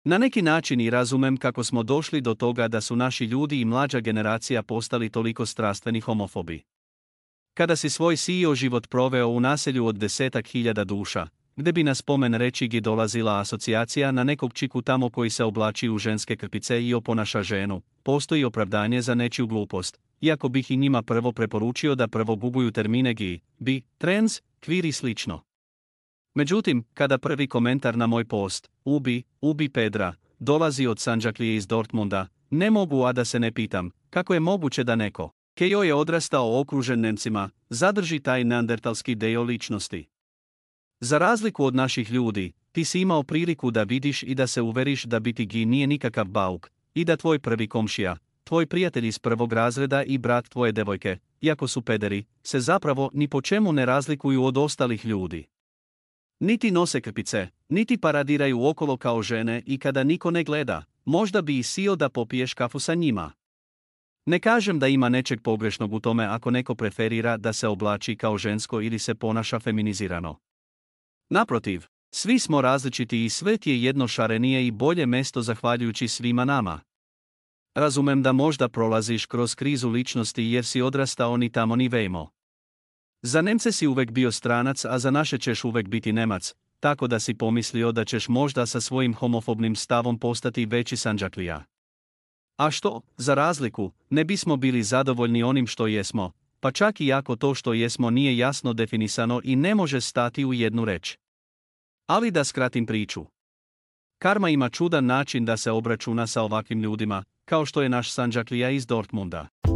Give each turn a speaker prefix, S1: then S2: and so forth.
S1: Na neki način i razumem kako smo došli do toga da su naši ljudi i mlađa generacija postali toliko strastveni homofobi. Kada si svoj CEO život proveo u naselju od 10.000 duša, gde bi na spomen rečigi dolazila asocijacija na nekog čiku tamo koji se oblači u ženske krpice i oponaša ženu, postoji opravdanje za nečiju glupost, iako bih i njima prvo preporučio da prvo guguju termine gi, bi, trans, queer i slično. Međutim, kada prvi komentar na moj post, ubi Pedra, dolazi od Sandžaklije iz Dortmunda, ne mogu a da se ne pitam, kako je moguće da neko, Kejo je odrastao okružen Nemcima, zadrži taj neandertalski dio ličnosti. Za razliku od naših ljudi, ti si imao priliku da vidiš i da se uveriš da biti gi nije nikakav bauk, i da tvoj prvi komšija, tvoj prijatelj iz prvog razreda i brat tvoje devojke, iako su pederi, se zapravo ni po čemu ne razlikuju od ostalih ljudi. Niti nose krpice, niti paradiraju okolo kao žene i kada niko ne gleda, možda bi i sio da popiješ kafu sa njima. Ne kažem da ima nečeg pogrešnog u tome ako neko preferira da se oblači kao žensko ili se ponaša feminizirano. Naprotiv, svi smo različiti i svet je jedno šarenije i bolje mesto zahvaljujući svima nama. Razumem da možda prolaziš kroz krizu ličnosti jer si odrastao ni tamo ni vejmo. Za Nemce si uvek bio stranac, a za naše ćeš uvek biti Nemac, tako da si pomislio da ćeš možda sa svojim homofobnim stavom postati veći Sandžaklija. A što, za razliku, ne bismo bili zadovoljni onim što jesmo, pa čak i ako to što jesmo nije jasno definisano i ne može stati u jednu reč. Ali da skratim priču. Karma ima čudan način da se obračuna sa ovakvim ljudima, kao što je naš Sandžaklija iz Dortmunda.